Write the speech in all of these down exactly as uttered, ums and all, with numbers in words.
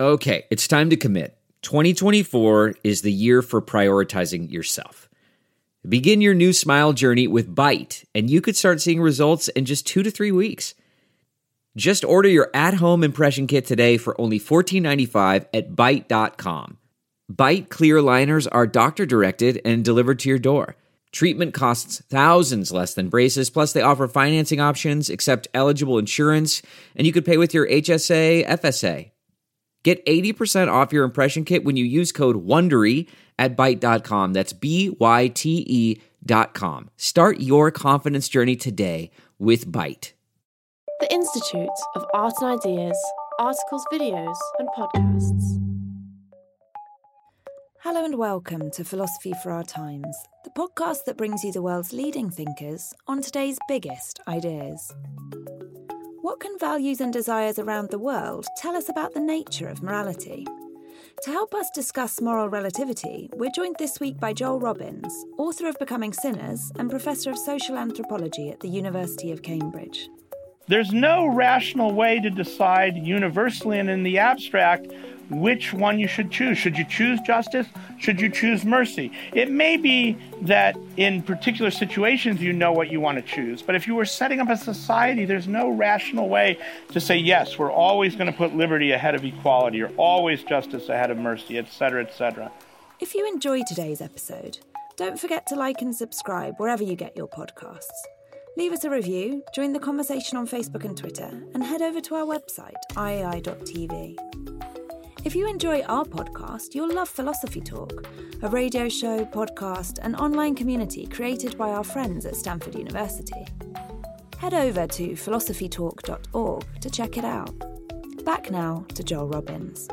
Okay, it's time to commit. twenty twenty-four is the year for prioritizing yourself. Begin your new smile journey with Byte, and you could start seeing results in just two to three weeks. Just order your at-home impression kit today for only fourteen ninety-five at byte dot com. Byte clear aligners are doctor-directed and delivered to your door. Treatment costs thousands less than braces, plus they offer financing options, accept eligible insurance, and you could pay with your H S A, F S A. Get eighty percent off your impression kit when you use code WONDERY at byte dot com. That's B Y T E dot com. Start your confidence journey today with Byte. The Institute of Art and Ideas, articles, videos, and podcasts. Hello and welcome to Philosophy for Our Times, the podcast that brings you the world's leading thinkers on today's biggest ideas. What can values and desires around the world tell us about the nature of morality? To help us discuss moral relativity, we're joined this week by Joel Robbins, author of Becoming Sinners and Professor of Social Anthropology at the University of Cambridge. There's no rational way to decide universally and in the abstract which one you should choose. Should you choose justice? Should you choose mercy? It may be that in particular situations you know what you want to choose, but if you were setting up a society, there's no rational way to say, yes, we're always going to put liberty ahead of equality, or always justice ahead of mercy, et cetera, et cetera. If you enjoyed today's episode, don't forget to like and subscribe wherever you get your podcasts. Leave us a review, join the conversation on Facebook and Twitter, and head over to our website, I A I dot T V. If you enjoy our podcast, you'll love Philosophy Talk, a radio show, podcast, and online community created by our friends at Stanford University. Head over to philosophy talk dot org to check it out. Back now to Joel Robbins.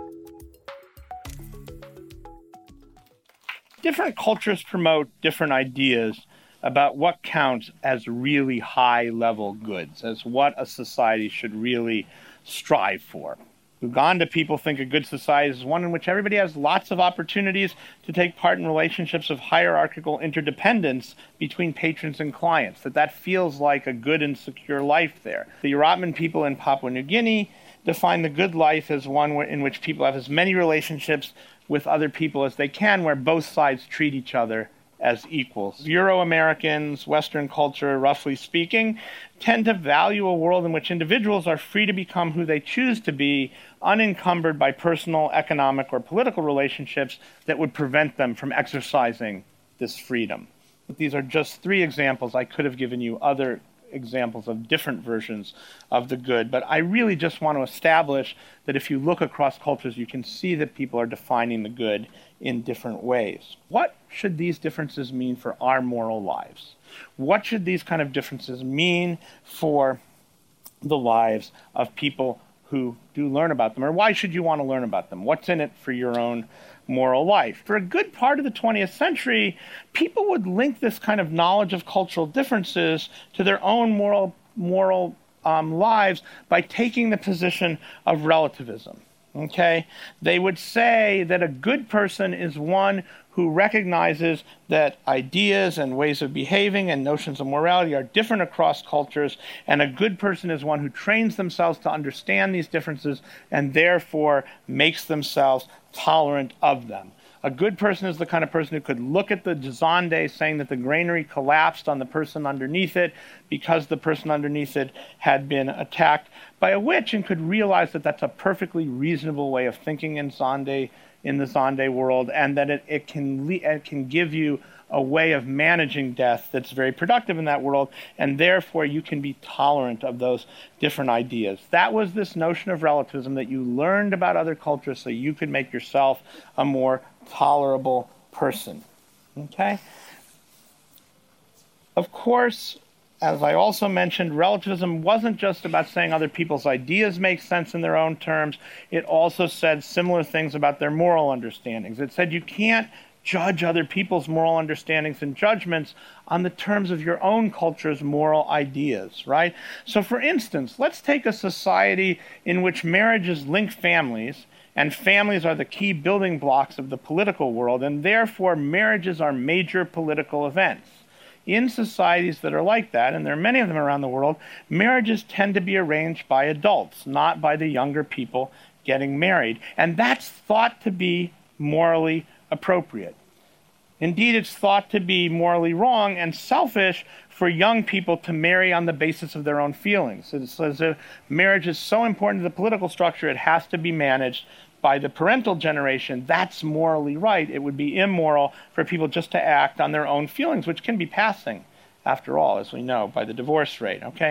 Different cultures promote different ideas about what counts as really high-level goods, as what a society should really strive for. Uganda people think a good society is one in which everybody has lots of opportunities to take part in relationships of hierarchical interdependence between patrons and clients, that that feels like a good and secure life there. The Yoruban people in Papua New Guinea define the good life as one in which people have as many relationships with other people as they can, where both sides treat each other as equals. Euro-Americans, Western culture, roughly speaking, tend to value a world in which individuals are free to become who they choose to be, unencumbered by personal, economic, or political relationships that would prevent them from exercising this freedom. These are just three examples. I could have given you other examples of different versions of the good, but I really just want to establish that if you look across cultures, you can see that people are defining the good in different ways. What should these differences mean for our moral lives? What should these kind of differences mean for the lives of people who do learn about them? Or why should you want to learn about them? What's in it for your own moral life? For a good part of the twentieth century, people would link this kind of knowledge of cultural differences to their own moral moral um, lives by taking the position of relativism. Okay? They would say that a good person is one who recognizes that ideas and ways of behaving and notions of morality are different across cultures, and a good person is one who trains themselves to understand these differences and therefore makes themselves tolerant of them. A good person is the kind of person who could look at the Dzande saying that the granary collapsed on the person underneath it because the person underneath it had been attacked by a witch, and could realize that that's a perfectly reasonable way of thinking in Dzande, in the Dzande world, and that it, it can le- it can give you a way of managing death that's very productive in that world, and therefore you can be tolerant of those different ideas. That was this notion of relativism, that you learned about other cultures so you could make yourself a more tolerable person. Okay? Of course, as I also mentioned, relativism wasn't just about saying other people's ideas make sense in their own terms. It also said similar things about their moral understandings. It said you can't judge other people's moral understandings and judgments on the terms of your own culture's moral ideas, right? So for instance, let's take a society in which marriages link families, and families are the key building blocks of the political world, and therefore marriages are major political events. In societies that are like that, and there are many of them around the world, marriages tend to be arranged by adults, not by the younger people getting married. And that's thought to be morally appropriate. Indeed, it's thought to be morally wrong and selfish for young people to marry on the basis of their own feelings. It says that marriage is so important to the political structure, it has to be managed by the parental generation. That's morally right. It would be immoral for people just to act on their own feelings, which can be passing, after all, as we know, by the divorce rate, okay?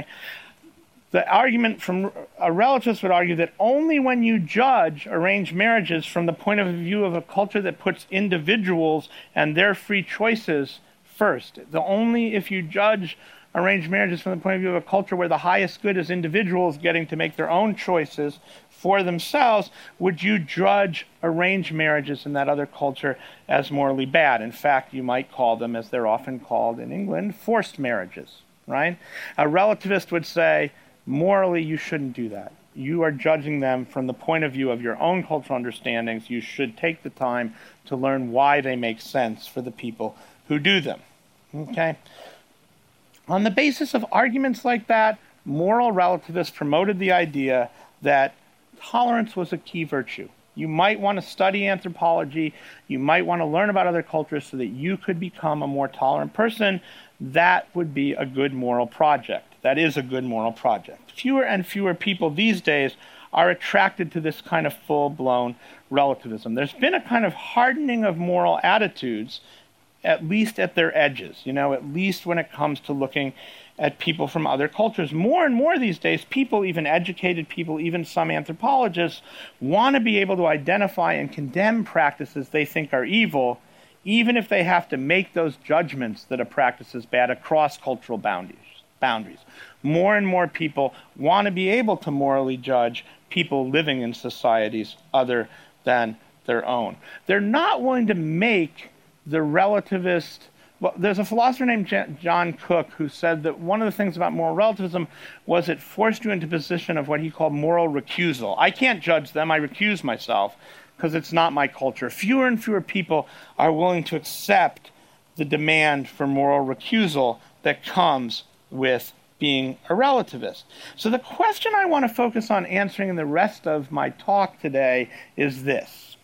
The argument from a relativist would argue that only when you judge arranged marriages from the point of view of a culture that puts individuals and their free choices first, the only if you judge arranged marriages from the point of view of a culture where the highest good is individuals getting to make their own choices for themselves, would you judge arranged marriages in that other culture as morally bad. In fact, you might call them, as they're often called in England, forced marriages, right? A relativist would say, morally, you shouldn't do that. You are judging them from the point of view of your own cultural understandings. You should take the time to learn why they make sense for the people who do them, okay? On the basis of arguments like that, moral relativists promoted the idea that tolerance was a key virtue. You might want to study anthropology. You might want to learn about other cultures so that you could become a more tolerant person. That would be a good moral project. That is a good moral project. Fewer and fewer people these days are attracted to this kind of full-blown relativism. There's been a kind of hardening of moral attitudes, at least at their edges, you know, at least when it comes to looking at people from other cultures. More and more these days, people, even educated people, even some anthropologists, want to be able to identify and condemn practices they think are evil, even if they have to make those judgments that a practice is bad across cultural boundaries. boundaries. More and more people want to be able to morally judge people living in societies other than their own. They're not willing to make the relativist. Well, there's a philosopher named John Cook who said that one of the things about moral relativism was it forced you into a position of what he called moral recusal. I can't judge them, I recuse myself because it's not my culture. Fewer and fewer people are willing to accept the demand for moral recusal that comes with being a relativist. So the question I want to focus on answering in the rest of my talk today is this.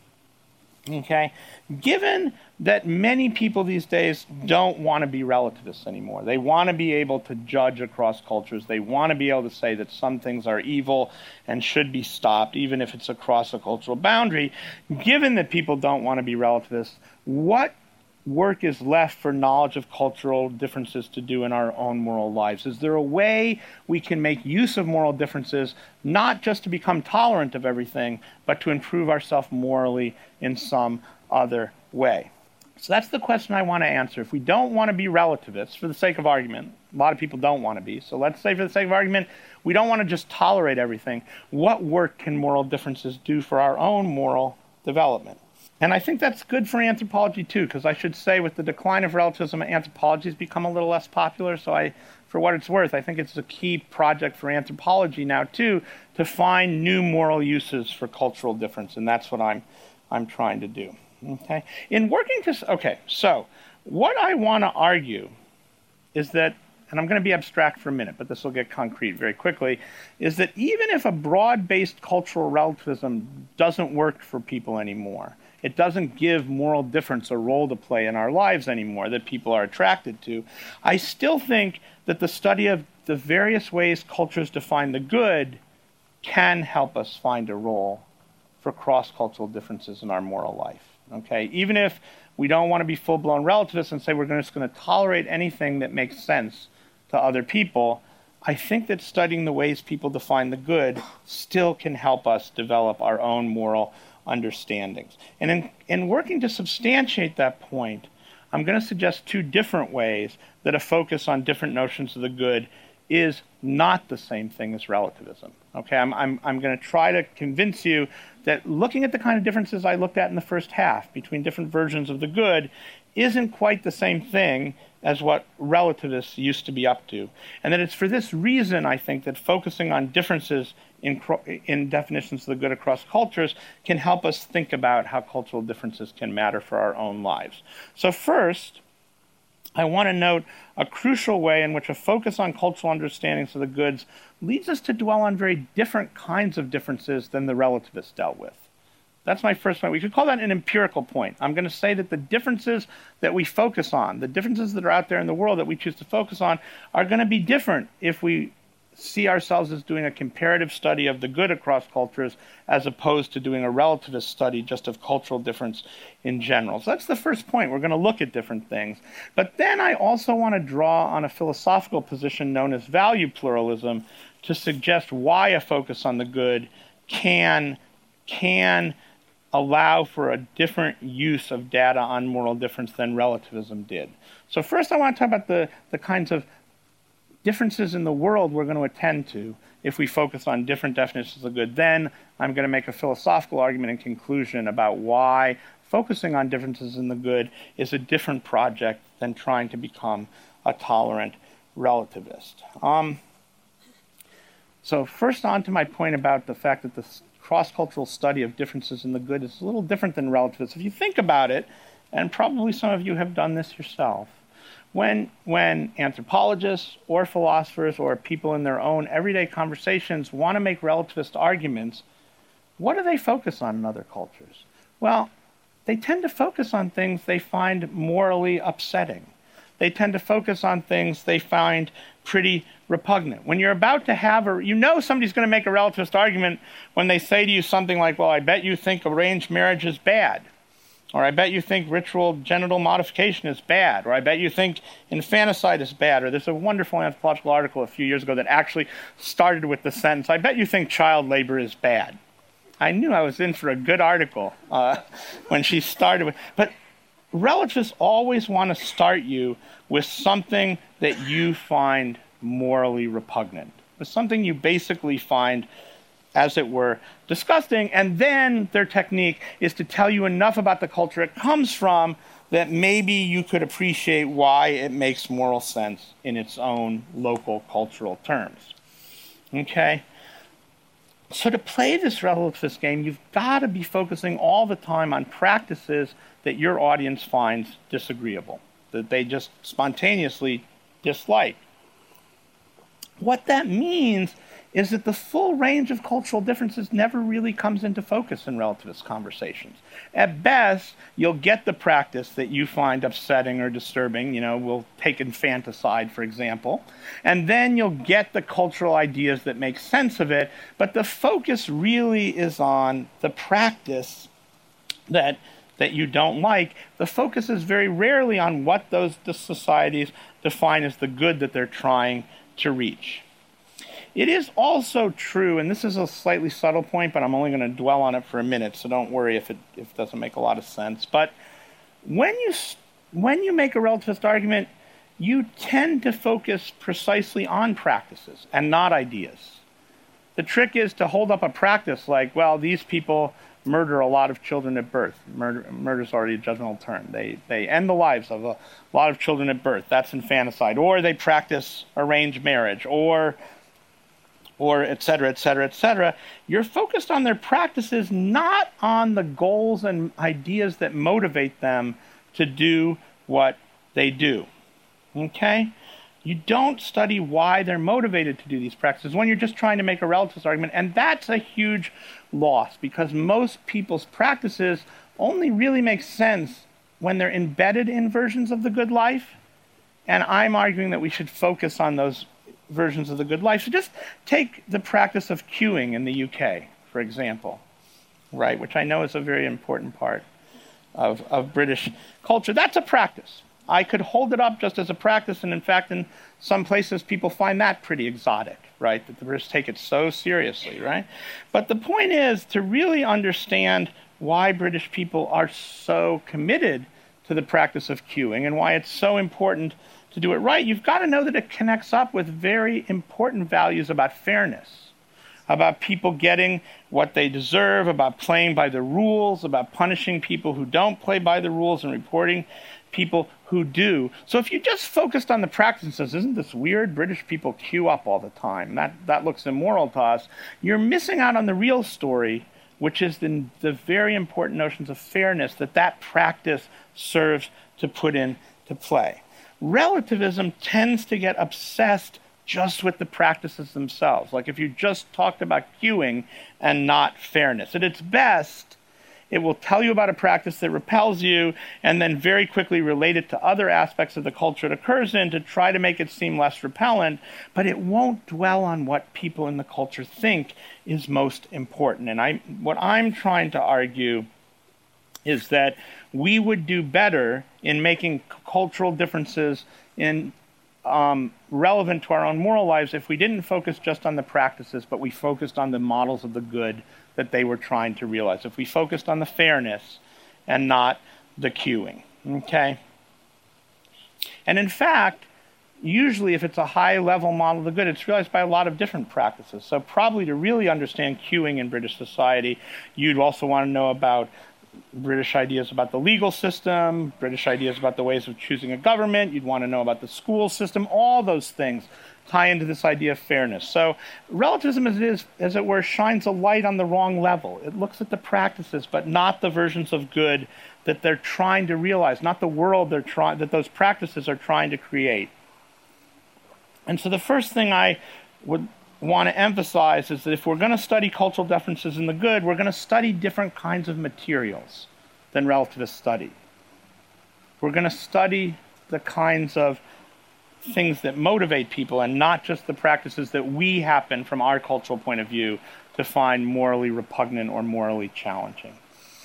Okay? Given that many people these days don't want to be relativists anymore. They want to be able to judge across cultures. They want to be able to say that some things are evil and should be stopped, even if it's across a cultural boundary. Given that people don't want to be relativists, what work is left for knowledge of cultural differences to do in our own moral lives? Is there a way we can make use of moral differences, not just to become tolerant of everything, but to improve ourselves morally in some other way? So that's the question I want to answer. If we don't want to be relativists, for the sake of argument, a lot of people don't want to be, so let's say for the sake of argument, we don't want to just tolerate everything. What work can moral differences do for our own moral development? And I think that's good for anthropology too, because I should say with the decline of relativism, anthropology has become a little less popular, so I, for what it's worth, I think it's a key project for anthropology now too, to find new moral uses for cultural difference, and that's what I'm, I'm trying to do. Okay. In working to, okay, so what I want to argue is that, and I'm going to be abstract for a minute, but this will get concrete very quickly, is that even if a broad-based cultural relativism doesn't work for people anymore, it doesn't give moral difference a role to play in our lives anymore that people are attracted to, I still think that the study of the various ways cultures define the good can help us find a role for cross-cultural differences in our moral life. Okay, even if we don't want to be full-blown relativists and say we're just going to tolerate anything that makes sense to other people, I think that studying the ways people define the good still can help us develop our own moral understandings. And in, in working to substantiate that point, I'm going to suggest two different ways that a focus on different notions of the good is not the same thing as relativism. Okay, I'm, I'm, I'm going to try to convince you that looking at the kind of differences I looked at in the first half between different versions of the good isn't quite the same thing as what relativists used to be up to. And that it's for this reason, I think, that focusing on differences in, in definitions of the good across cultures can help us think about how cultural differences can matter for our own lives. So first, I want to note a crucial way in which a focus on cultural understandings of the goods leads us to dwell on very different kinds of differences than the relativists dealt with. That's my first point. We could call that an empirical point. I'm going to say that the differences that we focus on, the differences that are out there in the world that we choose to focus on, are going to be different if we see ourselves as doing a comparative study of the good across cultures as opposed to doing a relativist study just of cultural difference in general. So that's the first point. We're going to look at different things. But then I also want to draw on a philosophical position known as value pluralism to suggest why a focus on the good can, can allow for a different use of data on moral difference than relativism did. So first I want to talk about the, the kinds of differences in the world we're going to attend to if we focus on different definitions of good. Then I'm going to make a philosophical argument in conclusion about why focusing on differences in the good is a different project than trying to become a tolerant relativist. Um, so first on to my point about the fact that the cross-cultural study of differences in the good is a little different than relativists. If you think about it, and probably some of you have done this yourself, When, when anthropologists or philosophers or people in their own everyday conversations want to make relativist arguments, what do they focus on in other cultures? Well, they tend to focus on things they find morally upsetting. They tend to focus on things they find pretty repugnant. When you're about to have a, you know somebody's going to make a relativist argument when they say to you something like, well, I bet you think arranged marriage is bad. Or I bet you think ritual genital modification is bad. Or I bet you think infanticide is bad. Or there's a wonderful anthropological article a few years ago that actually started with the sentence, I bet you think child labor is bad. I knew I was in for a good article uh, when she started with. But relativists always want to start you with something that you find morally repugnant. With something you basically find, as it were, disgusting, and then their technique is to tell you enough about the culture it comes from that maybe you could appreciate why it makes moral sense in its own local cultural terms. Okay? So to play this relativist game, you've got to be focusing all the time on practices that your audience finds disagreeable, that they just spontaneously dislike. What that means is that the full range of cultural differences never really comes into focus in relativist conversations. At best, you'll get the practice that you find upsetting or disturbing. You know, we'll take infanticide, for example. And then you'll get the cultural ideas that make sense of it. But the focus really is on the practice that, that you don't like. The focus is very rarely on what those societies define as the good that they're trying to reach. It is also true, and this is a slightly subtle point, but I'm only going to dwell on it for a minute, so don't worry if it, if it doesn't make a lot of sense. But when you, when you make a relativist argument, you tend to focus precisely on practices and not ideas. The trick is to hold up a practice like, well, these people murder a lot of children at birth. Murder, murder is already a judgmental term. They, they end the lives of a lot of children at birth. That's infanticide. Or they practice arranged marriage, or or et cetera, et cetera, et cetera. You're focused on their practices, not on the goals and ideas that motivate them to do what they do. Okay? You don't study why they're motivated to do these practices when you're just trying to make a relativist argument, and that's a huge loss, because most people's practices only really make sense when they're embedded in versions of the good life, and I'm arguing that we should focus on those versions of the good life. So just take the practice of queuing in the U K, for example, right, which I know is a very important part of, of British culture. That's a practice. I could hold it up just as a practice, and in fact, in some places, people find that pretty exotic, right, that the British take it so seriously, right? But the point is to really understand why British people are so committed to the practice of queuing and why it's so important to do it right. You've got to know that it connects up with very important values about fairness, about people getting what they deserve, about playing by the rules, about punishing people who don't play by the rules and reporting people who do. So if you just focused on the practice and says, isn't this weird? British people queue up all the time. That, that looks immoral to us. You're missing out on the real story, which is the, the very important notions of fairness that that practice serves to put into play. relativism tends to get obsessed just with the practices themselves. Like if you just talked about queuing and not fairness. At its best, it will tell you about a practice that repels you and then very quickly relate it to other aspects of the culture it occurs in to try to make it seem less repellent, but it won't dwell on what people in the culture think is most important. And I, what I'm trying to argue is that we would do better in making cultural differences in um, relevant to our own moral lives if we didn't focus just on the practices, but we focused on the models of the good that they were trying to realize. If we focused on the fairness and not the queuing, okay? And in fact, usually if it's a high-level model of the good, it's realized by a lot of different practices. So probably to really understand queuing in British society, you'd also want to know about British ideas about the legal system, British ideas about the ways of choosing a government. You'd want to know about the school system. All those things tie into this idea of fairness. So relativism, as it is, as it were, shines a light on the wrong level. It looks at the practices, but not the versions of good that they're trying to realize, not the world they're trying that those practices are trying to create. And so the first thing I would want to emphasize is that if we're going to study cultural differences in the good, we're going to study different kinds of materials than relativists study. We're going to study the kinds of things that motivate people and not just the practices that we happen, from our cultural point of view, to find morally repugnant or morally challenging.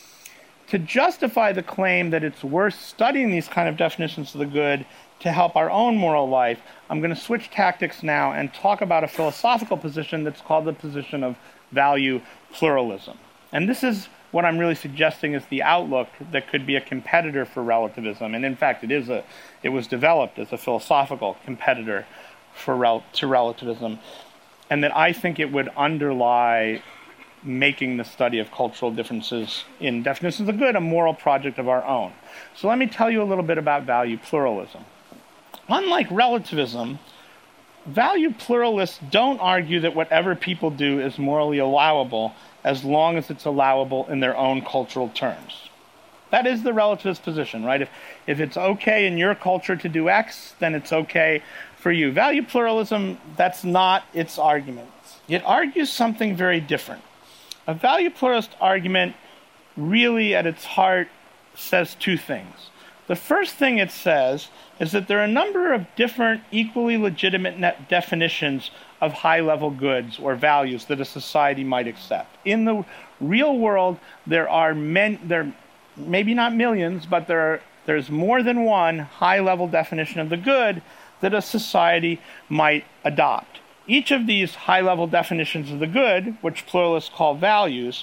To justify the claim that it's worth studying these kind of definitions of the good to help our own moral life, I'm going to switch tactics now and talk about a philosophical position that's called the position of value pluralism. And this is what I'm really suggesting is the outlook that could be a competitor for relativism. And in fact, it is a, it was developed as a philosophical competitor for rel- to relativism. And that I think it would underlie making the study of cultural differences in definitions of the good a moral project of our own. So let me tell you a little bit about value pluralism. Unlike relativism, value pluralists don't argue that whatever people do is morally allowable as long as it's allowable in their own cultural terms. That is the relativist position, right? If, if it's okay in your culture to do X, then it's okay for you. Value pluralism, that's not its argument. It argues something very different. A value pluralist argument really at its heart says two things. The first thing it says is that there are a number of different equally legitimate net definitions of high-level goods or values that a society might accept. In the real world, there are men, there maybe not millions, but there are, there's more than one high-level definition of the good that a society might adopt. Each of these high-level definitions of the good, which pluralists call values,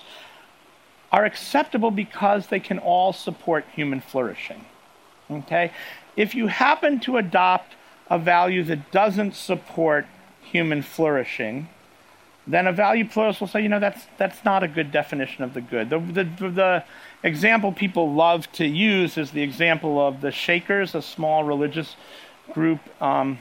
are acceptable because they can all support human flourishing. Okay? If you happen to adopt a value that doesn't support human flourishing, then a value pluralist will say, you know, that's that's not a good definition of the good. The, the, the example people love to use is the example of the Shakers, a small religious group um,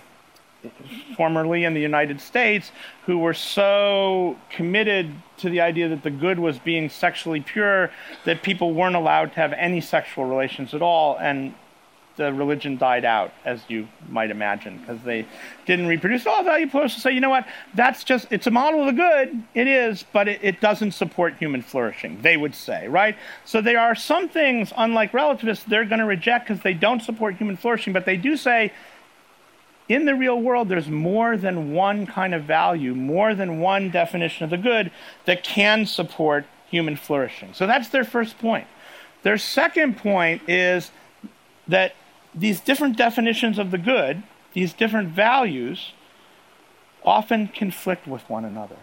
formerly in the United States, who were so committed to the idea that the good was being sexually pure that people weren't allowed to have any sexual relations at all, and the religion died out, as you might imagine, because they didn't reproduce. All value pluralists say, you know what, that's just, it's a model of the good, it is, but it, it doesn't support human flourishing, they would say, right? So there are some things, unlike relativists, they're going to reject because they don't support human flourishing, but they do say, in the real world, there's more than one kind of value, more than one definition of the good that can support human flourishing. So that's their first point. Their second point is that these different definitions of the good, these different values, often conflict with one another,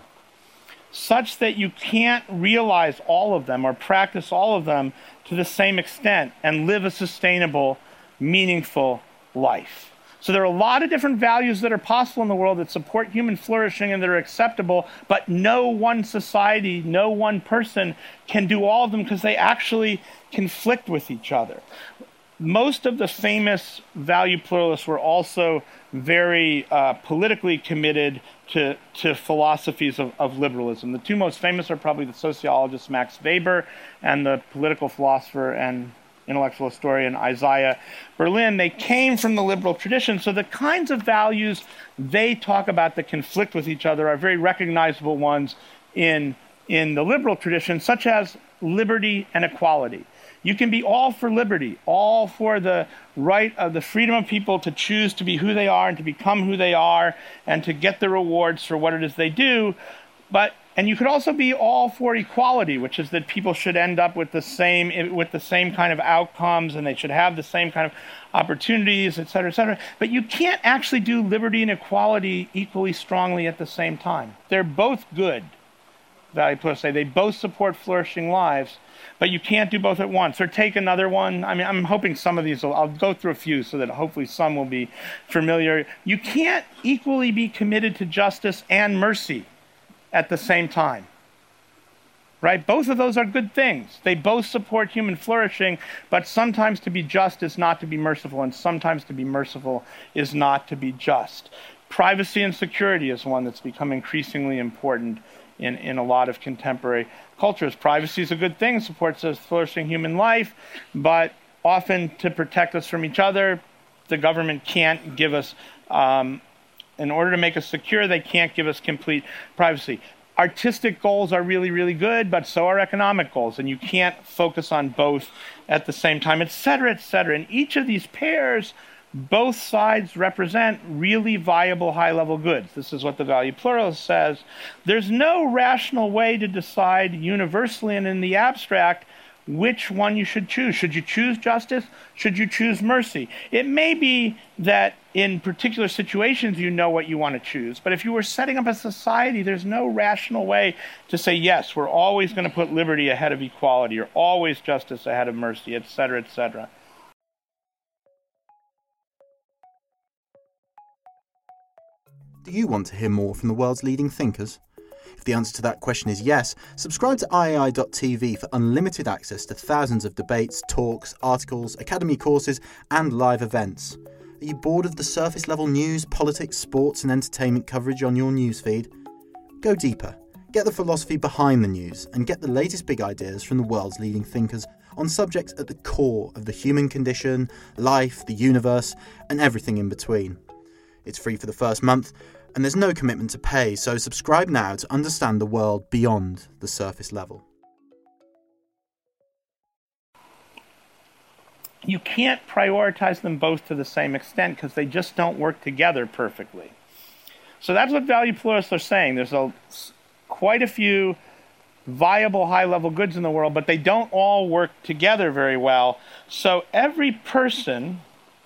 such that you can't realize all of them or practice all of them to the same extent and live a sustainable, meaningful life. So there are a lot of different values that are possible in the world that support human flourishing and that are acceptable, but no one society, no one person can do all of them because they actually conflict with each other. Most of the famous value pluralists were also very uh, politically committed to, to philosophies of, of liberalism. The two most famous are probably the sociologist Max Weber and the political philosopher and intellectual historian Isaiah Berlin, they came from the liberal tradition. So the kinds of values they talk about that conflict with each other are very recognizable ones in, in the liberal tradition, such as liberty and equality. You can be all for liberty, all for the right of the freedom of people to choose to be who they are and to become who they are and to get the rewards for what it is they do. But and you could also be all for equality, which is that people should end up with the same with the same kind of outcomes and they should have the same kind of opportunities, et cetera, et cetera. But you can't actually do liberty and equality equally strongly at the same time. They're both good. Value pluralists say they both support flourishing lives, but you can't do both at once. Or take another one. I mean, I'm hoping some of these will, I'll go through a few so that hopefully some will be familiar. You can't equally be committed to justice and mercy at the same time, right? Both of those are good things. They both support human flourishing, but sometimes to be just is not to be merciful, and sometimes to be merciful is not to be just. Privacy and security is one that's become increasingly important in, in a lot of contemporary cultures. Privacy is a good thing, supports a flourishing human life, but often to protect us from each other, the government can't give us um, in order to make us secure, they can't give us complete privacy. Artistic goals are really, really good, but so are economic goals, and you can't focus on both at the same time, et cetera, et cetera. In each of these pairs, both sides represent really viable high-level goods. This is what the value pluralist says. There's no rational way to decide universally and in the abstract which one you should choose. Should you choose justice? Should you choose mercy? It may be that in particular situations you know what you want to choose, but if you were setting up a society, there's no rational way to say, yes, we're always going to put liberty ahead of equality, or always justice ahead of mercy, et cetera, et cetera. Do you want to hear more from the world's leading thinkers? If the answer to that question is yes, subscribe to I A I dot T V for unlimited access to thousands of debates, talks, articles, academy courses, and live events. Are you bored of the surface level news, politics, sports, and entertainment coverage on your newsfeed? Go deeper, get the philosophy behind the news, and get the latest big ideas from the world's leading thinkers on subjects at the core of the human condition, life, the universe, and everything in between. It's free for the first month, and there's no commitment to pay, so subscribe now to understand the world beyond the surface level. You can't prioritize them both to the same extent because they just don't work together perfectly. So that's what value pluralists are saying. There's a, quite a few viable high-level goods in the world, but they don't all work together very well. So every person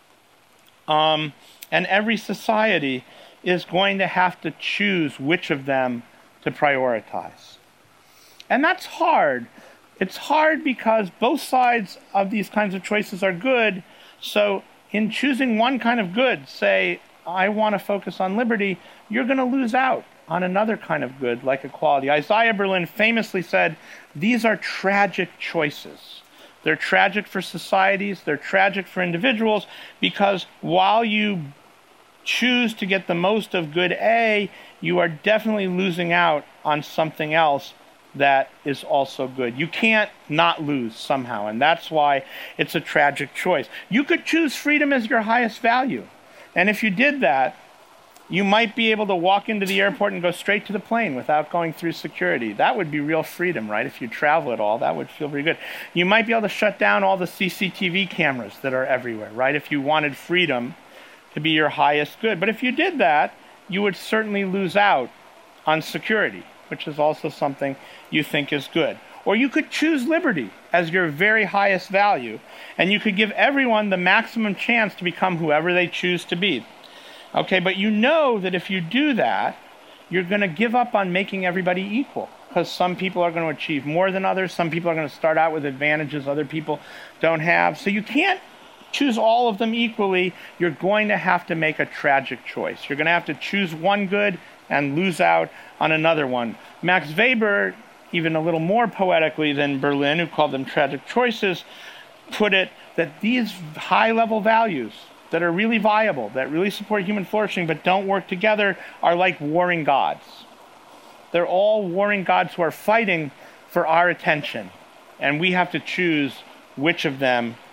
um, and every society is going to have to choose which of them to prioritize. And that's hard. It's hard because both sides of these kinds of choices are good. So in choosing one kind of good, say, I want to focus on liberty, you're going to lose out on another kind of good, like equality. Isaiah Berlin famously said, these are tragic choices. They're tragic for societies, they're tragic for individuals, because while you choose to get the most of good A, you are definitely losing out on something else that is also good. You can't not lose somehow, and that's why it's a tragic choice. You could choose freedom as your highest value, and if you did that, you might be able to walk into the airport and go straight to the plane without going through security. That would be real freedom, right? If you travel at all, that would feel pretty good. You might be able to shut down all the C C T V cameras that are everywhere, right? If you wanted freedom to be your highest good. But if you did that, you would certainly lose out on security, which is also something you think is good. Or you could choose liberty as your very highest value, and you could give everyone the maximum chance to become whoever they choose to be. Okay, but you know that if you do that, you're going to give up on making everybody equal, because some people are going to achieve more than others. Some people are going to start out with advantages other people don't have. So you can't choose all of them equally. You're going to have to make a tragic choice. You're going to have to choose one good and lose out on another one. Max Weber, even a little more poetically than Berlin, who called them tragic choices, put it that these high-level values that are really viable, that really support human flourishing but don't work together, are like warring gods. They're all warring gods who are fighting for our attention, and we have to choose which of them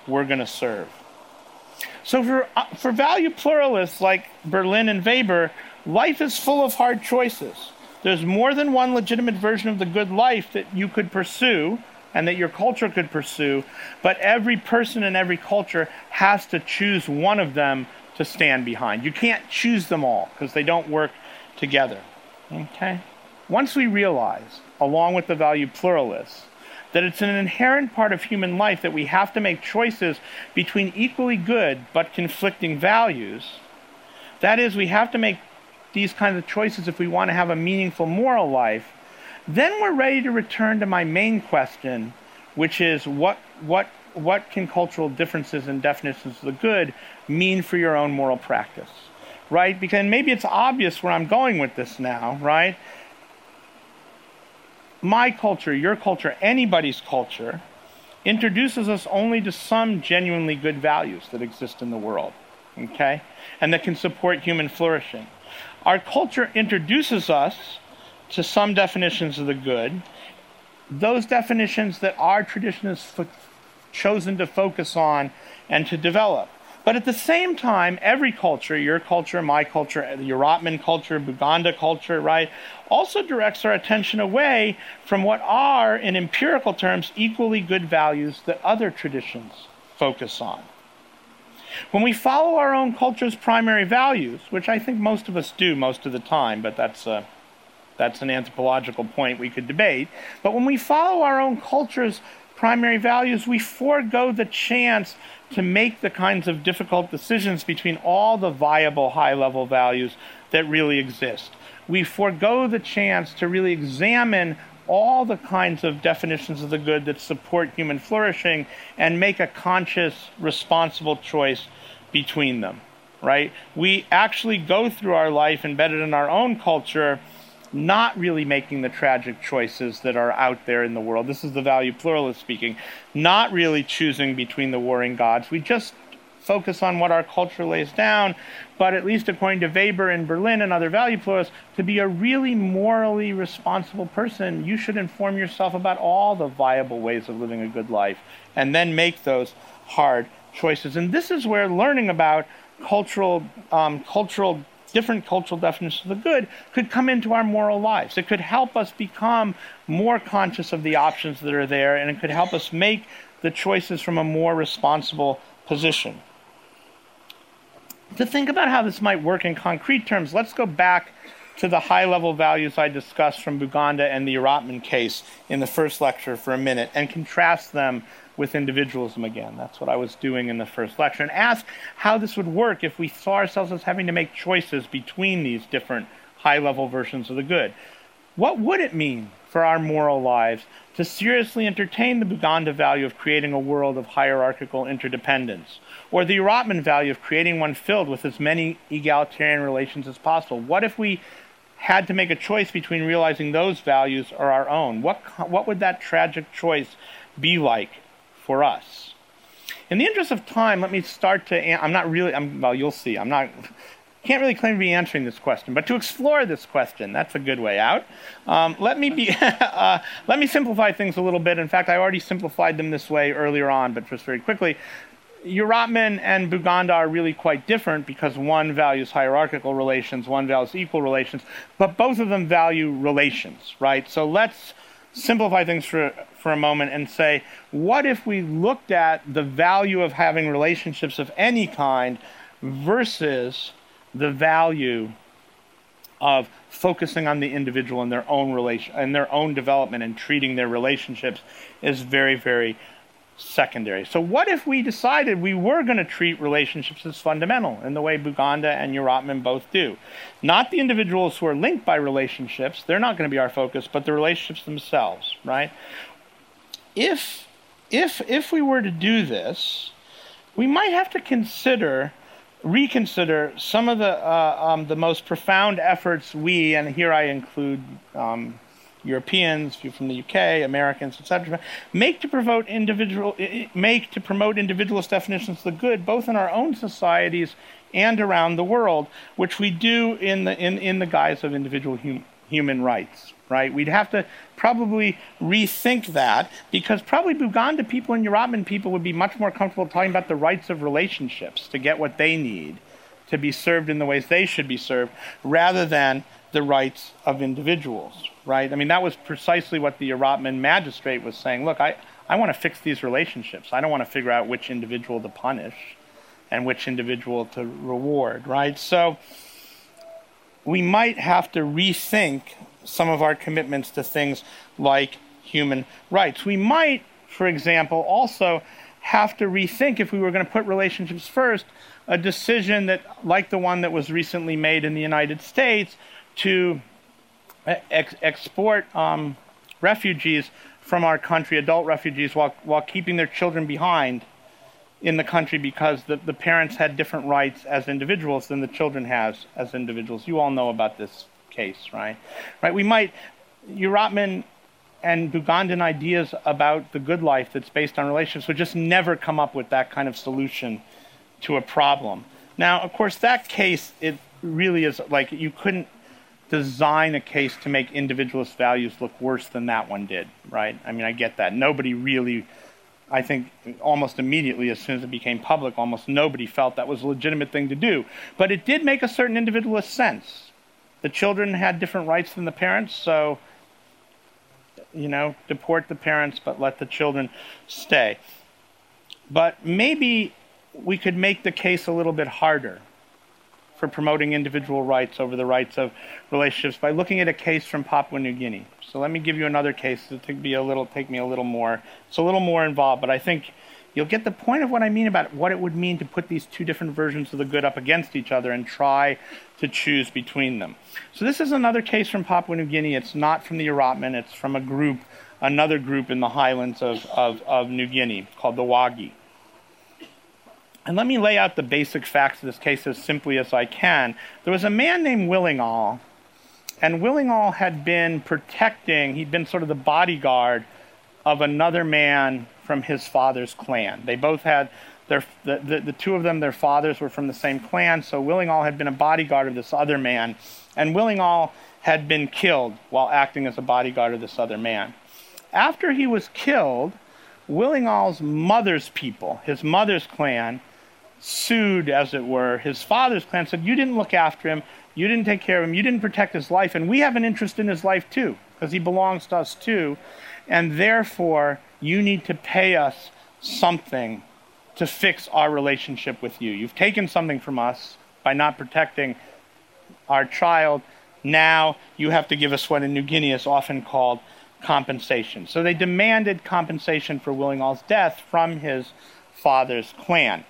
we're going to serve. So for, uh, for value pluralists like Berlin and Weber, life is full of hard choices. There's more than one legitimate version of the good life that you could pursue and that your culture could pursue, but every person in every culture has to choose one of them to stand behind. You can't choose them all because they don't work together. Okay? Once we realize, along with the value pluralists, that it's an inherent part of human life that we have to make choices between equally good but conflicting values, that is, we have to make these kinds of choices if we want to have a meaningful moral life, then we're ready to return to my main question, which is what what what can cultural differences and definitions of the good mean for your own moral practice, right? Because maybe it's obvious where I'm going with this now, right? My culture, your culture, anybody's culture introduces us only to some genuinely good values that exist in the world, okay? And that can support human flourishing. Our culture introduces us to some definitions of the good, those definitions that our tradition has f- chosen to focus on and to develop. But at the same time, every culture, your culture, my culture, the Urapman culture, Buganda culture, right, also directs our attention away from what are, in empirical terms, equally good values that other traditions focus on. When we follow our own culture's primary values, which I think most of us do most of the time, but that's a That's an anthropological point we could debate. But when we follow our own culture's primary values, we forego the chance to make the kinds of difficult decisions between all the viable high-level values that really exist. We forego the chance to really examine all the kinds of definitions of the good that support human flourishing and make a conscious, responsible choice between them, right? We actually go through our life embedded in our own culture, not really making the tragic choices that are out there in the world. This is the value pluralist speaking. Not really choosing between the warring gods. We just focus on what our culture lays down, but at least according to Weber in Berlin and other value pluralists, to be a really morally responsible person, you should inform yourself about all the viable ways of living a good life and then make those hard choices. And this is where learning about cultural um, cultural different cultural definitions of the good could come into our moral lives. It could help us become more conscious of the options that are there, and it could help us make the choices from a more responsible position. To think about how this might work in concrete terms, let's go back to the high-level values I discussed from Buganda and the Urapman case in the first lecture for a minute and contrast them with individualism again. That's what I was doing in the first lecture. And ask how this would work if we saw ourselves as having to make choices between these different high-level versions of the good. What would it mean for our moral lives to seriously entertain the Buganda value of creating a world of hierarchical interdependence, or the Urapman value of creating one filled with as many egalitarian relations as possible? What if we had to make a choice between realizing those values or our own? What, what would that tragic choice be like for us? In the interest of time, let me start to, I'm not really, I'm, well, you'll see, I'm not, can't really claim to be answering this question, but to explore this question, that's a good way out. Um, let me be, uh, let me simplify things a little bit. In fact, I already simplified them this way earlier on, but just very quickly. Urapman and Buganda are really quite different because one values hierarchical relations, one values equal relations, but both of them value relations, right? So let's simplify things for, for a moment and say, what if we looked at the value of having relationships of any kind versus the value of focusing on the individual and their own relation and their own development and treating their relationships as very, very secondary. So what if we decided we were going to treat relationships as fundamental in the way Buganda and Urapman both do? Not the individuals who are linked by relationships, they're not going to be our focus, but the relationships themselves, right? If, if, if we were to do this, we might have to consider, reconsider some of the, uh, um, the most profound efforts we, and here I include um, Europeans, people from the U K, Americans, et cetera, make to promote individual, make to promote individualist definitions of the good, both in our own societies and around the world, which we do in the in, in the guise of individual hum, human rights, right? We'd have to probably rethink that, because probably Buganda people and Uratman people would be much more comfortable talking about the rights of relationships to get what they need, to be served in the ways they should be served, rather than the rights of individuals, right? I mean, that was precisely what the Uratman magistrate was saying. Look, I, I want to fix these relationships. I don't want to figure out which individual to punish and which individual to reward, right? So we might have to rethink some of our commitments to things like human rights. We might, for example, also have to rethink, if we were going to put relationships first, a decision that, like the one that was recently made in the United States, to ex- export um, refugees from our country, adult refugees, while while keeping their children behind in the country, because the, the parents had different rights as individuals than the children has as individuals. You all know about this case, right? Right. We might, Uratman and Bugandan ideas about the good life that's based on relationships would just never come up with that kind of solution to a problem. Now, of course, that case, it really is like, you couldn't design a case to make individualist values look worse than that one did, right? I mean, I get that. Nobody really, I think almost immediately, as soon as it became public, almost nobody felt that was a legitimate thing to do. But it did make a certain individualist sense. The children had different rights than the parents, so, you know, deport the parents, but let the children stay. But maybe we could make the case a little bit harder for promoting individual rights over the rights of relationships by looking at a case from Papua New Guinea. So let me give you another case that take be a little take me a little more. It's a little more involved, but I think you'll get the point of what I mean about what it would mean to put these two different versions of the good up against each other and try to choose between them. So this is another case from Papua New Guinea. It's not from the Uratman. It's from a group, another group in the highlands of, of, of New Guinea called the Wagi. And let me lay out the basic facts of this case as simply as I can. There was a man named Willingall, and Willingall had been protecting, he'd been sort of the bodyguard of another man from his father's clan. They both had, their the, the, the two of them, their fathers were from the same clan, so Willingall had been a bodyguard of this other man, and Willingall had been killed while acting as a bodyguard of this other man. After he was killed, Willingall's mother's people, his mother's clan, sued, as it were, his father's clan, said, you didn't look after him, you didn't take care of him, you didn't protect his life, and we have an interest in his life too, because he belongs to us too, and therefore you need to pay us something to fix our relationship with you. You've taken something from us by not protecting our child. Now you have to give us what in New Guinea is often called compensation. So they demanded compensation for Willingall's death from his father's clan.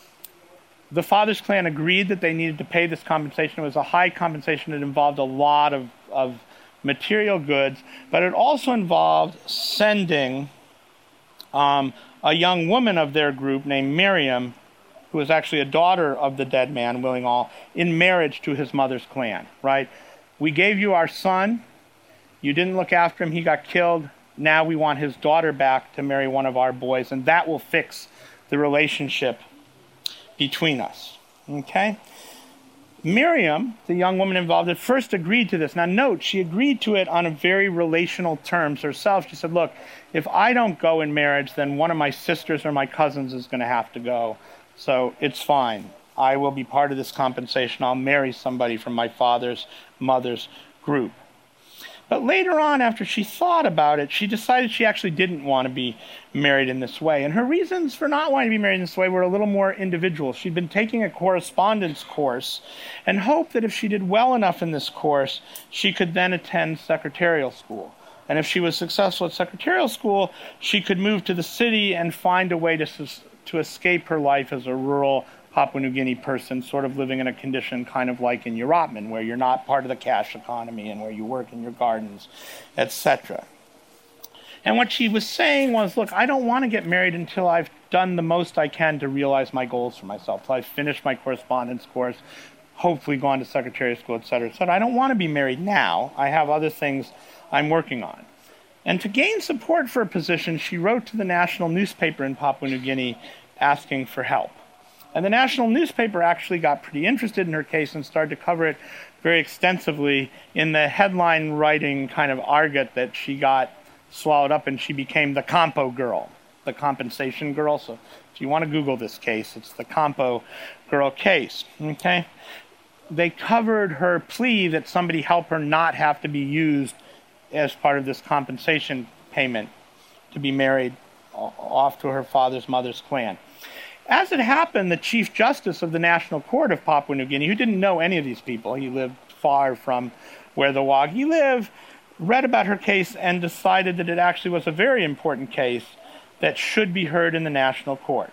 The father's clan agreed that they needed to pay this compensation. It was a high compensation. It involved a lot of, of material goods, but it also involved sending um, a young woman of their group named Miriam, who was actually a daughter of the dead man, Willingall, in marriage to his mother's clan, right? We gave you our son. You didn't look after him. He got killed. Now we want his daughter back to marry one of our boys, and that will fix the relationship between us. Okay? Miriam, the young woman involved, at first agreed to this. Now note, she agreed to it on a very relational terms herself. She said, look, if I don't go in marriage, then one of my sisters or my cousins is going to have to go. So it's fine. I will be part of this compensation. I'll marry somebody from my father's mother's group. But later on, after she thought about it, she decided she actually didn't want to be married in this way. And her reasons for not wanting to be married in this way were a little more individual. She'd been taking a correspondence course and hoped that if she did well enough in this course, she could then attend secretarial school. And if she was successful at secretarial school, she could move to the city and find a way to, to escape her life as a rural Papua New Guinea person, sort of living in a condition kind of like in Uratman, where you're not part of the cash economy and where you work in your gardens, et cetera. And what she was saying was, look, I don't want to get married until I've done the most I can to realize my goals for myself, until I've finished my correspondence course, hopefully gone to secretarial school, et cetera, et cetera. I don't want to be married now. I have other things I'm working on. And to gain support for a position, she wrote to the national newspaper in Papua New Guinea asking for help. And the national newspaper actually got pretty interested in her case and started to cover it very extensively in the headline writing kind of argot that she got swallowed up, and she became the Compo girl, the compensation girl. So if you want to Google this case, it's the Compo girl case. Okay, they covered her plea that somebody help her not have to be used as part of this compensation payment to be married off to her father's mother's clan. As it happened, the Chief Justice of the National Court of Papua New Guinea, who didn't know any of these people, he lived far from where the Wagi live, read about her case and decided that it actually was a very important case that should be heard in the National Court.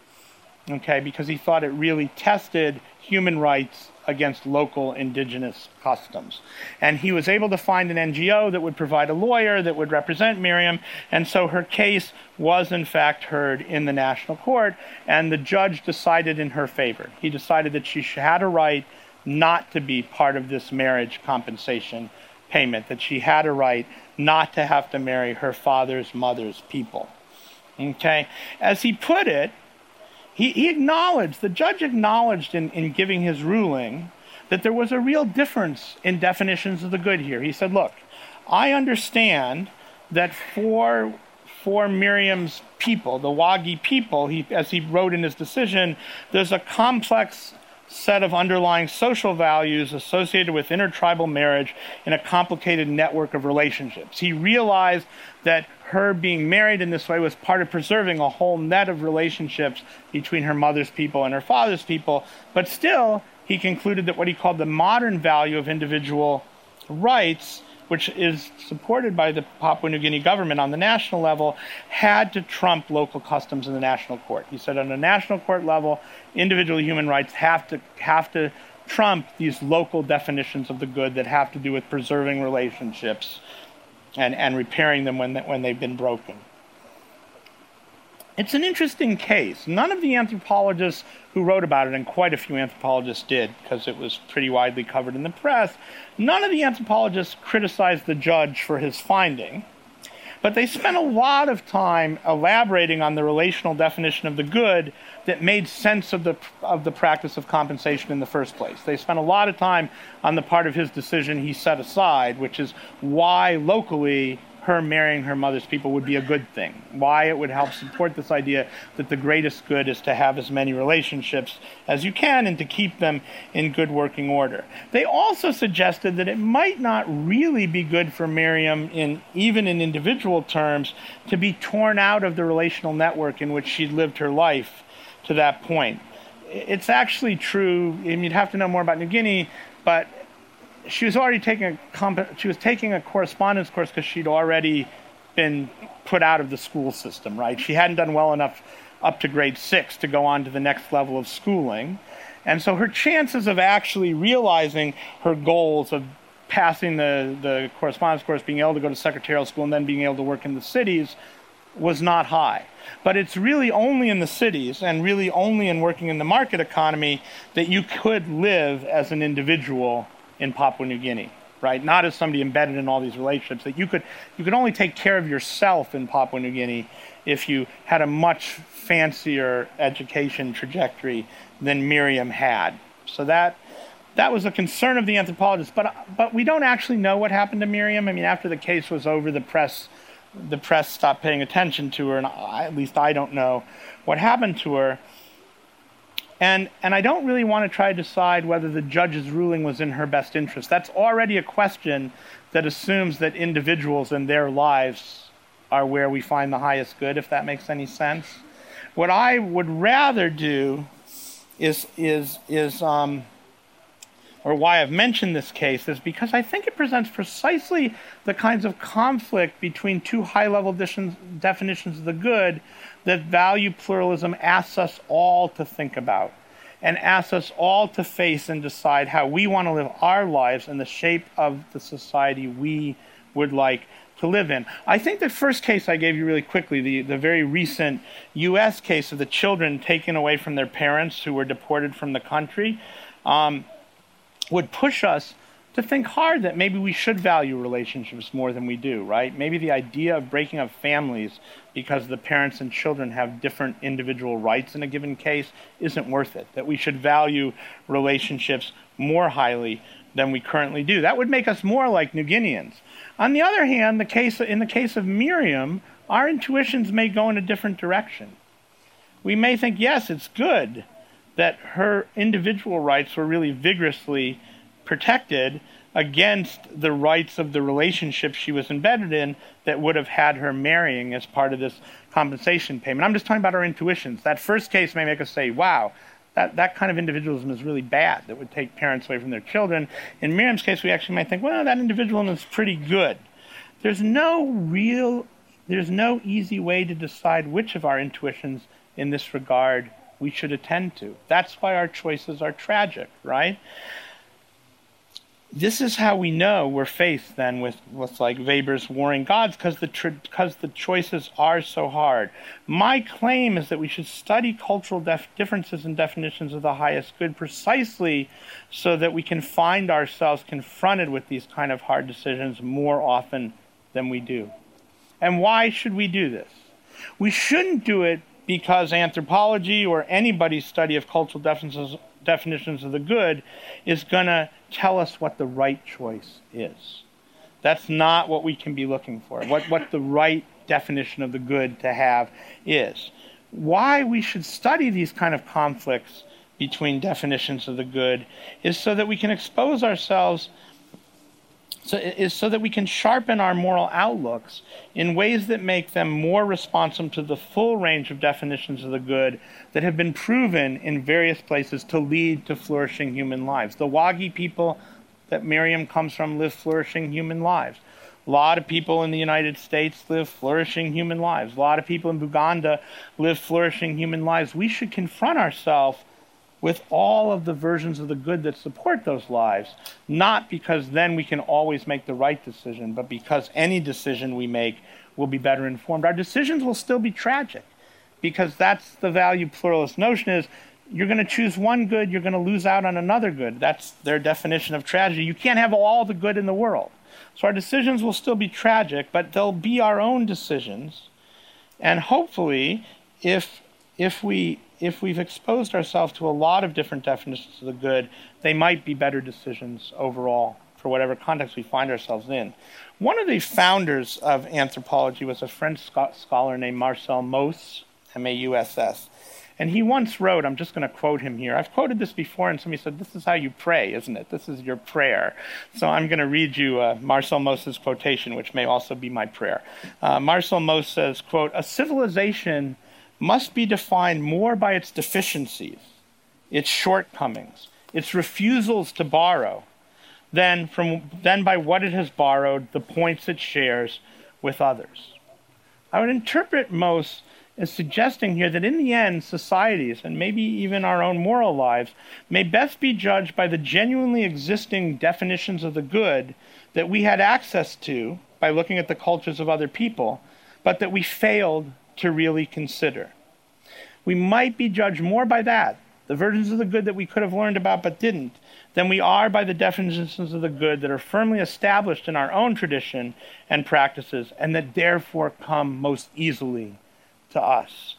Okay, because he thought it really tested human rights against local indigenous customs. And he was able to find an N G O that would provide a lawyer that would represent Miriam, and so her case was in fact heard in the National Court, and the judge decided in her favor. He decided that she had a right not to be part of this marriage compensation payment, that she had a right not to have to marry her father's mother's people. Okay? As he put it, He, he acknowledged, the judge acknowledged in, in giving his ruling that there was a real difference in definitions of the good here. He said, look, I understand that for, for Miriam's people, the Wagi people, he, as he wrote in his decision, there's a complex set of underlying social values associated with intertribal marriage in a complicated network of relationships. He realized that her being married in this way was part of preserving a whole net of relationships between her mother's people and her father's people, but still he concluded that what he called the modern value of individual rights, which is supported by the Papua New Guinea government on the national level, had to trump local customs in the national court. He said on the national court level, individual human rights have to have to trump these local definitions of the good that have to do with preserving relationships and, and repairing them when, when they've been broken. It's an interesting case. None of the anthropologists who wrote about it, and quite a few anthropologists did because it was pretty widely covered in the press, none of the anthropologists criticized the judge for his finding, but they spent a lot of time elaborating on the relational definition of the good that made sense of the of the practice of compensation in the first place. They spent a lot of time on the part of his decision he set aside, which is why locally her marrying her mother's people would be a good thing, why it would help support this idea that the greatest good is to have as many relationships as you can and to keep them in good working order. They also suggested that it might not really be good for Miriam, in even in individual terms, to be torn out of the relational network in which she'd lived her life to that point. It's actually true, and you'd have to know more about New Guinea, but she was already taking a comp- she was taking a correspondence course because she'd already been put out of the school system, right? She hadn't done well enough up to grade six to go on to the next level of schooling. And so her chances of actually realizing her goals of passing the, the correspondence course, being able to go to secretarial school, and then being able to work in the cities was not high. But it's really only in the cities and really only in working in the market economy that you could live as an individual in Papua New Guinea, right? Not as somebody embedded in all these relationships. That you could you could only take care of yourself in Papua New Guinea if you had a much fancier education trajectory than Miriam had. So that that was a concern of the anthropologists. But but we don't actually know what happened to Miriam. I mean, after the case was over, the press the press stopped paying attention to her, and I, at least I don't know what happened to her. And and I don't really want to try to decide whether the judge's ruling was in her best interest. That's already a question that assumes that individuals and their lives are where we find the highest good, if that makes any sense. What I would rather do is is is um, or why I've mentioned this case is because I think it presents precisely the kinds of conflict between two high-level definitions of the good that value pluralism asks us all to think about and asks us all to face and decide how we want to live our lives in the shape of the society we would like to live in. I think the first case I gave you really quickly, the, the very recent U S case of the children taken away from their parents who were deported from the country, um, would push us to think hard that maybe we should value relationships more than we do, right? Maybe the idea of breaking up families because the parents and children have different individual rights in a given case isn't worth it, that we should value relationships more highly than we currently do. That would make us more like New Guineans. On the other hand, the case, in the case of Miriam, our intuitions may go in a different direction. We may think, yes, it's good that her individual rights were really vigorously protected against the rights of the relationship she was embedded in that would have had her marrying as part of this compensation payment. I'm just talking about our intuitions. That first case may make us say, wow, that, that kind of individualism is really bad, that would take parents away from their children. In Miriam's case, we actually might think, well, that individualism is pretty good. There's no real, there's no easy way to decide which of our intuitions in this regard we should attend to. That's why our choices are tragic, right? This is how we know we're faced then with what's like Weber's warring gods, because the because the choices are so hard. My claim is that we should study cultural def- differences and definitions of the highest good precisely so that we can find ourselves confronted with these kind of hard decisions more often than we do. And why should we do this? We shouldn't do it because anthropology or anybody's study of cultural definitions definitions of the good is going to tell us what the right choice is. That's not what we can be looking for, what, what the right definition of the good to have is. Why we should study these kind of conflicts between definitions of the good is so that we can expose ourselves, so, is so that we can sharpen our moral outlooks in ways that make them more responsive to the full range of definitions of the good that have been proven in various places to lead to flourishing human lives. The Wagi people that Miriam comes from live flourishing human lives. A lot of people in the United States live flourishing human lives. A lot of people in Buganda live flourishing human lives. We should confront ourselves with all of the versions of the good that support those lives, not because then we can always make the right decision, but because any decision we make will be better informed. Our decisions will still be tragic, because that's the value pluralist notion is you're going to choose one good, you're going to lose out on another good. That's their definition of tragedy. You can't have all the good in the world. So our decisions will still be tragic, but they'll be our own decisions. And hopefully, if if we if we've exposed ourselves to a lot of different definitions of the good, they might be better decisions overall for whatever context we find ourselves in. One of the founders of anthropology was a French scholar named Marcel Mauss, M A U S S. And he once wrote, I'm just going to quote him here. I've quoted this before, and somebody said, this is how you pray, isn't it? This is your prayer. So I'm going to read you uh, Marcel Mauss's quotation, which may also be my prayer. Uh, Marcel Mauss says, quote, "A civilization must be defined more by its deficiencies, its shortcomings, its refusals to borrow, than, from, than by what it has borrowed, the points it shares with others." I would interpret Mauss as suggesting here that in the end, societies, and maybe even our own moral lives, may best be judged by the genuinely existing definitions of the good that we had access to by looking at the cultures of other people, but that we failed to really consider. We might be judged more by that, the versions of the good that we could have learned about but didn't, than we are by the definitions of the good that are firmly established in our own tradition and practices, and that therefore come most easily to us.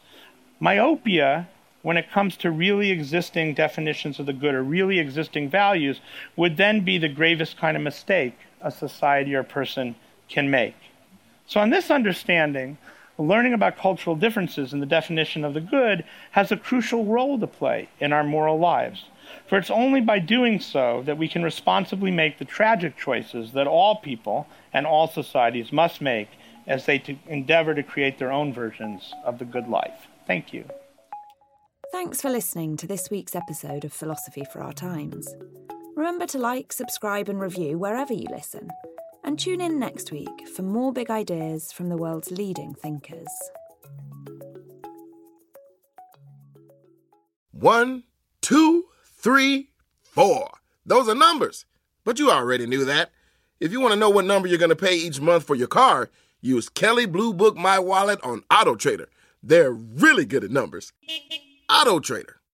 Myopia, when it comes to really existing definitions of the good or really existing values, would then be the gravest kind of mistake a society or person can make. So on this understanding, learning about cultural differences in the definition of the good has a crucial role to play in our moral lives. For it's only by doing so that we can responsibly make the tragic choices that all people and all societies must make as they to endeavor to create their own versions of the good life. Thank you. Thanks for listening to this week's episode of Philosophy for Our Times. Remember to like, subscribe and review wherever you listen. And tune in next week for more big ideas from the world's leading thinkers. One, two, three, four. Those are numbers. But you already knew that. If you want to know what number you're going to pay each month for your car, use Kelley Blue Book My Wallet on AutoTrader. They're really good at numbers. AutoTrader.